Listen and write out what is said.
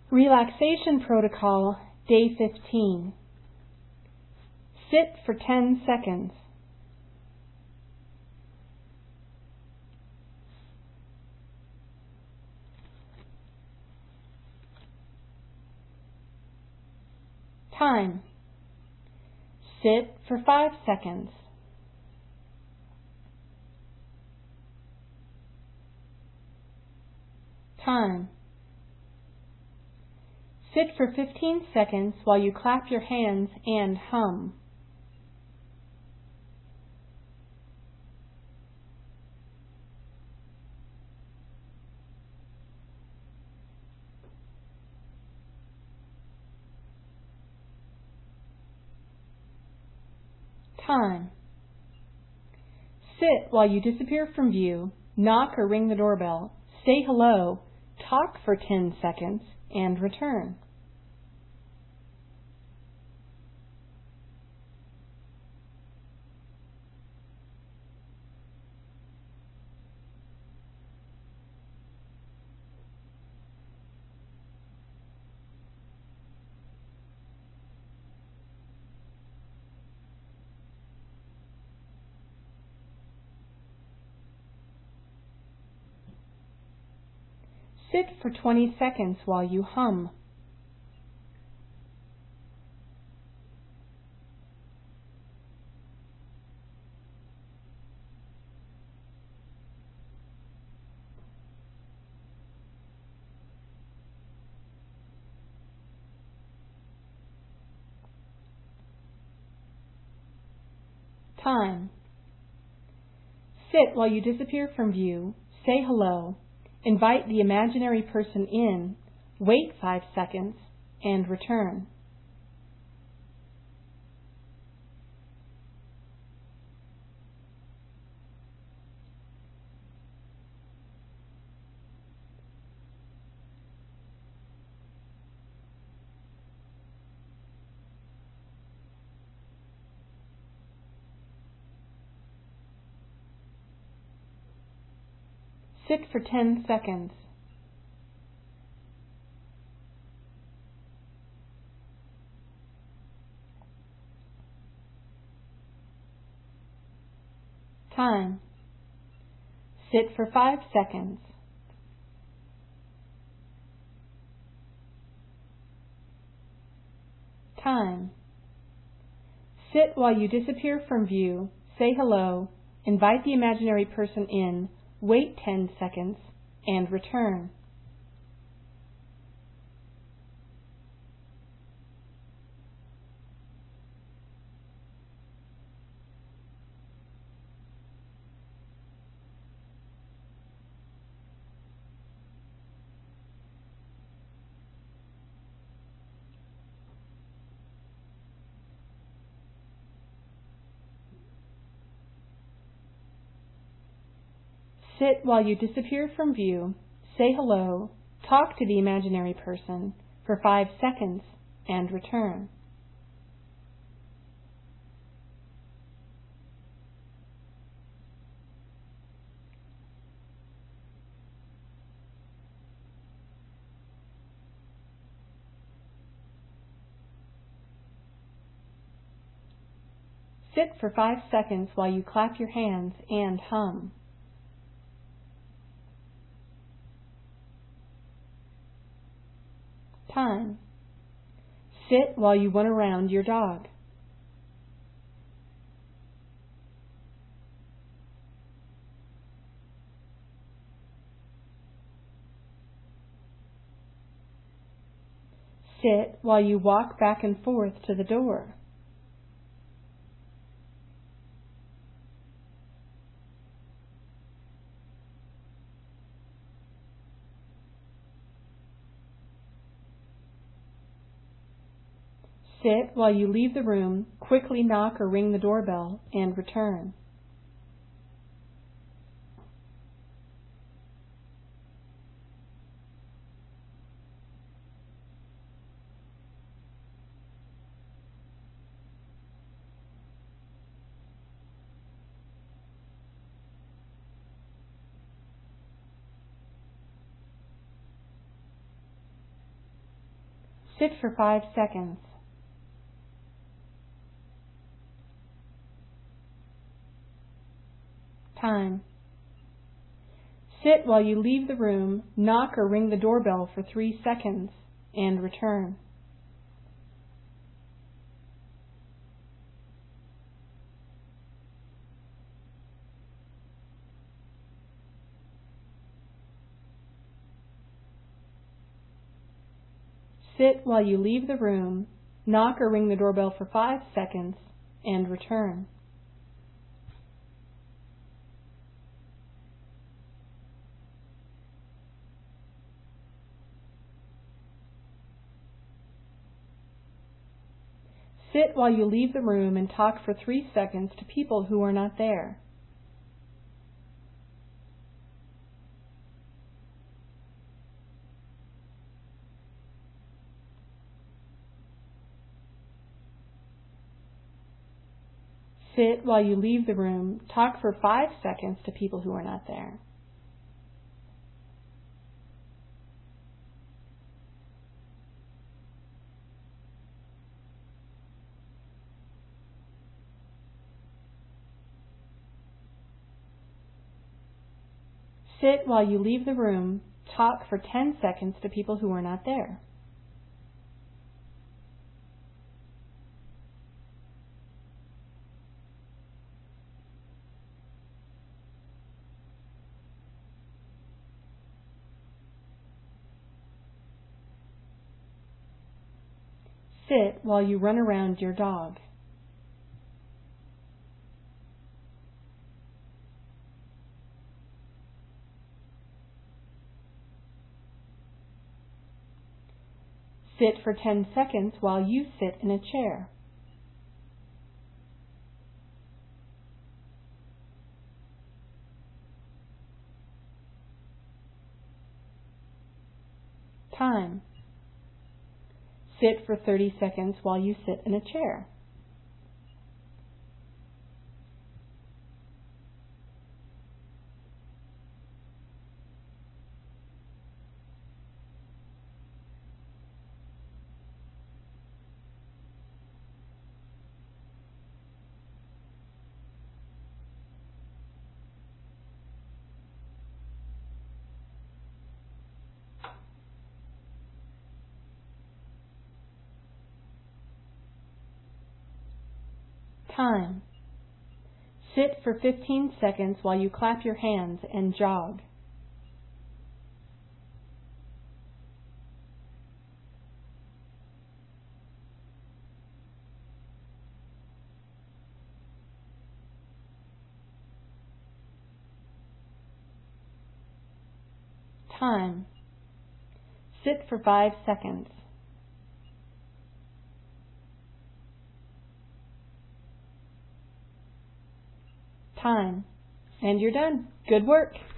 Relaxation Protocol, Day 15. Sit for 10 seconds. Time. Sit for 5 seconds. Time. Sit for 15 seconds while you clap your hands and hum. Time. Sit while you disappear from view, knock or ring the doorbell, say hello, talk for 10 seconds, and return. Sit for 20 seconds while you hum. Time. Sit while you disappear from view, say hello, invite the imaginary person in, wait 5 seconds, and return. Sit for 10 seconds. Time. Sit for 5 seconds. Time. Sit while you disappear from view, say hello, invite the imaginary person in, wait 10 seconds, and return. Sit while you disappear from view, say hello, talk to the imaginary person for 5 seconds, and return. Sit for 5 seconds while you clap your hands and hum. Time. Sit while you run around your dog. Sit while you walk back and forth to the door. Sit while you leave the room, quickly knock or ring the doorbell, and return. Sit for 5 seconds. Time. Sit while you leave the room, knock or ring the doorbell for 3 seconds, and return. Sit while you leave the room, knock or ring the doorbell for 5 seconds, and return. Sit while you leave the room and talk for 3 seconds to people who are not there. Sit while you leave the room, talk for 5 seconds to people who are not there. Sit while you leave the room, talk for 10 seconds to people who are not there. Sit while you run around your dog. Sit for 10 seconds while you sit in a chair. Time. Sit for 30 seconds while you sit in a chair. Time. Sit for 15 seconds while you clap your hands and jog. Time. Sit for 5 seconds. Time. And you're done. Good work.